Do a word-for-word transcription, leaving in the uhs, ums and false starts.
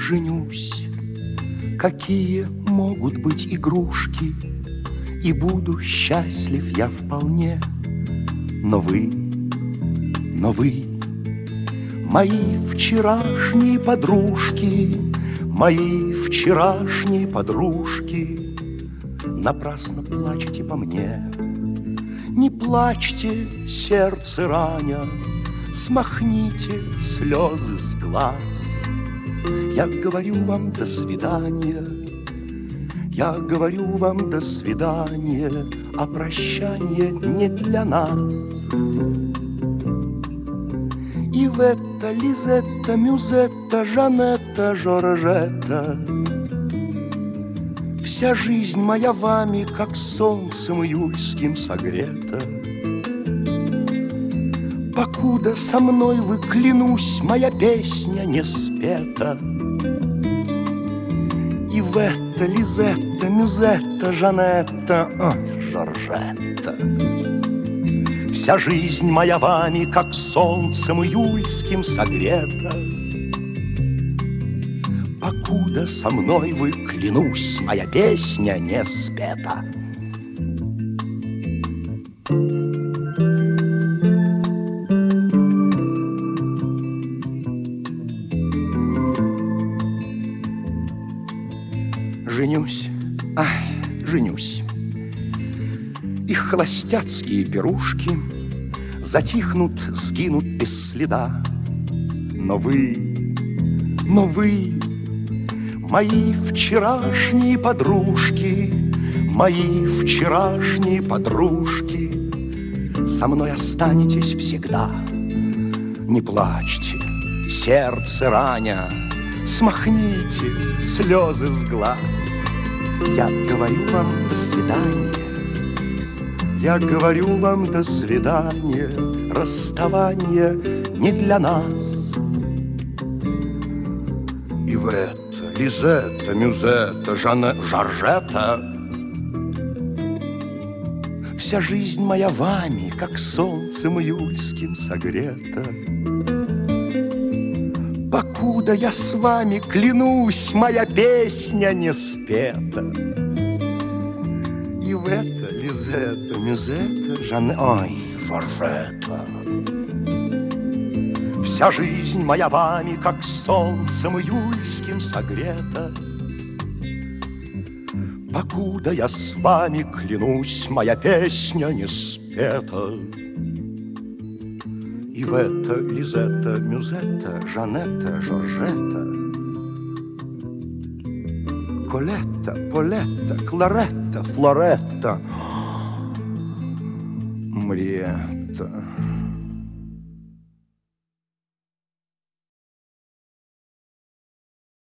женюсь. Какие могут быть игрушки, и буду счастлив я вполне. Но вы, но вы, мои вчерашние подружки, мои вчерашние подружки, напрасно плачете по мне. Не плачьте, сердце раня, смахните слезы с глаз. Я говорю вам до свидания, я говорю вам до свидания, а прощание не для нас. Ивета, Лизетта, Мюзетта, Жанетта, Жоржетта, вся жизнь моя вами, как солнцем июльским согрета. Покуда со мной вы, клянусь, моя песня не спета. Ивета, Лизетта, Мюзетта, Жанетта, ой, Жоржетта, вся жизнь моя вами, как солнцем июльским согрета. Покуда со мной вы, клянусь, моя песня не спета. Женюсь, ай, женюсь. Их холостяцкие пирушки затихнут, сгинут без следа. Но вы, но вы, мои вчерашние подружки, мои вчерашние подружки, со мной останетесь всегда. Не плачьте, сердце раня, смахните слезы с глаз. Я говорю вам до свидания, я говорю вам до свидания, расставание не для нас. Ивета, Лизетта, Мюзетта, Жанна, Жоржетта, вся жизнь моя вами, как солнцем июльским согрета. Покуда я с вами, клянусь, моя песня не спета. Ивета, Лизетта, Мюзетта, Жанна, ой, Жоржетта, вся жизнь моя вами, как солнцем июльским согрета. Покуда я с вами, клянусь, моя песня не спета. Ивета, Лизетта, Мюзетта, Жанетта, Жоржетта, Колетта, Полетта, Кларетта, Флоретта, Мриетта.